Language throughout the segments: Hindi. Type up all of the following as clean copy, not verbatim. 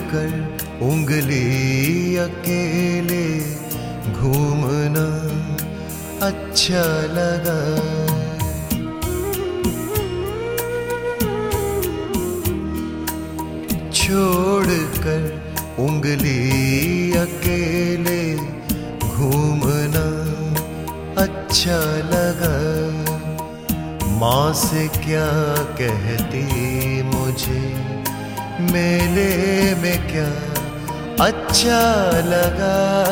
कर उंगली अकेले घूमना अच्छा लगा। छोड़कर उंगली अकेले घूमना अच्छा लगा। माँ से क्या कहती मुझे मेले में क्या अच्छा लगा।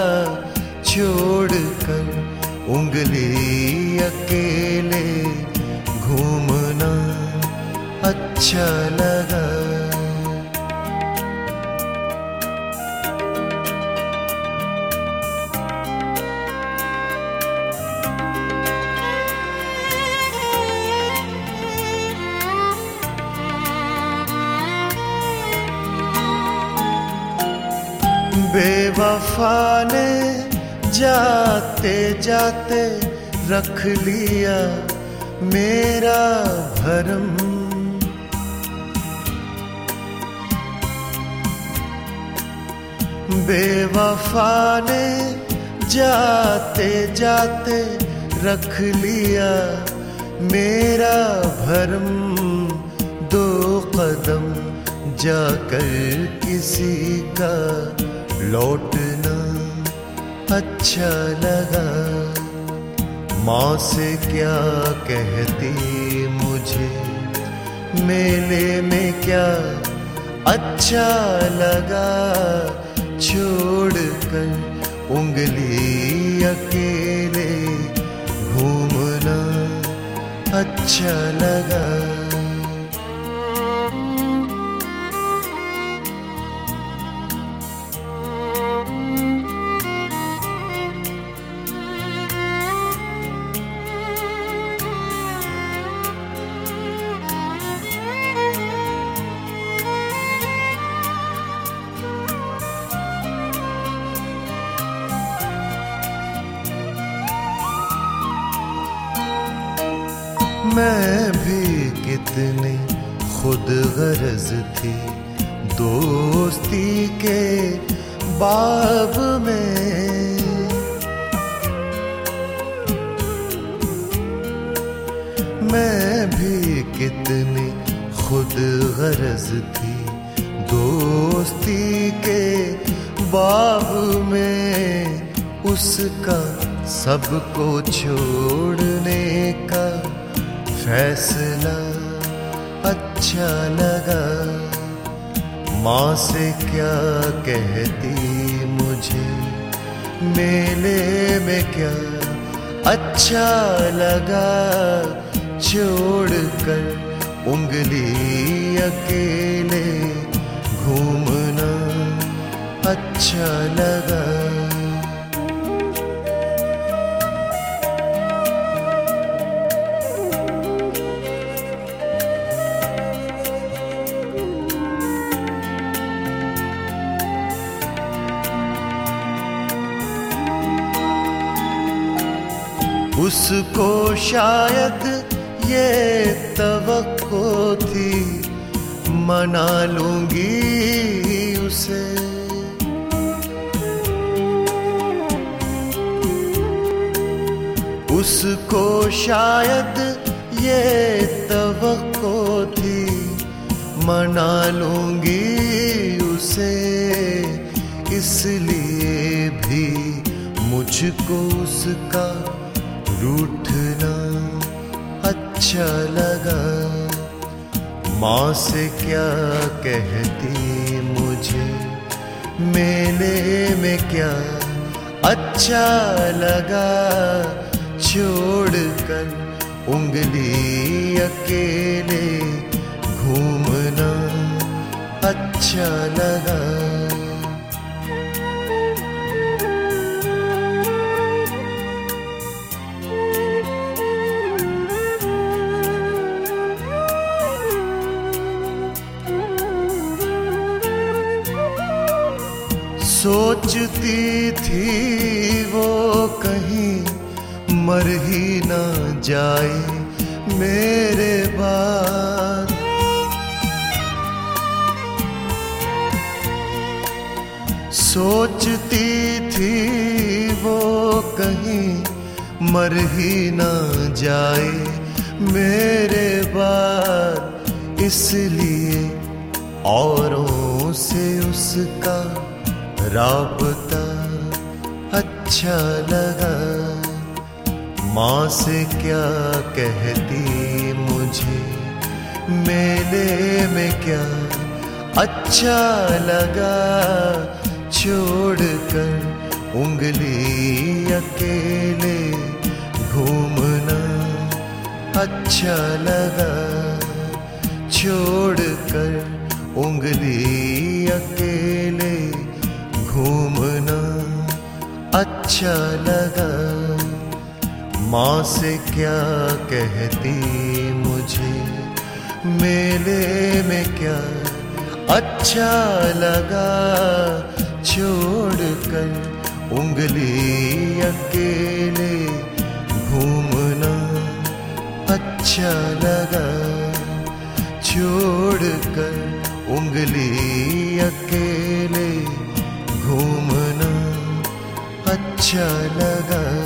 छोड़कर उंगली अकेले घूमना अच्छा लगा। बेवफा ने जाते जाते रख लिया मेरा भरम। बेवफा ने जाते जाते रख लिया मेरा भरम। दो कदम जाकर किसी का लौटना अच्छा लगा। माँ से क्या कहती मुझे मेले में क्या अच्छा लगा। छोड़कर उंगली अकेले घूमना अच्छा लगा। मैं भी कितनी खुद गर्ज थी दोस्ती के बाब में। मैं भी कितनी खुद गर्ज थी दोस्ती के बाब में। उसका सबको छोड़ने का फैसला अच्छा लगा। माँ से क्या कहती मुझे मेले में क्या अच्छा लगा। छोड़कर उंगली अकेले घूमना अच्छा लगा। उसको शायद ये तवक्को थी मना लूंगी उसे। उसको शायद ये तवक्को थी मना लूंगी उसे। इसलिए भी मुझको उसका रूठना अच्छा लगा। माँ से क्या कहती मुझे मेले में क्या अच्छा लगा। छोड़कर उंगली अकेले घूमना अच्छा लगा। सोचती थी वो कहीं मर ही ना जाए मेरे बाद। सोचती थी वो कहीं मर ही ना जाए मेरे बाद, इसलिए औरों से उसका राबता अच्छा लगा। माँ से क्या कहती मुझे मेले में क्या अच्छा लगा, छोड़कर उंगली अकेले घूमना अच्छा लगा, छोड़कर उंगली अकेले घूमना अच्छा लगा। माँ से क्या कहती मुझे मेले में क्या अच्छा लगा, छोड़कर उंगली अकेले घूमना अच्छा लगा, छोड़कर उंगली अकेले घूमना अच्छा लगा।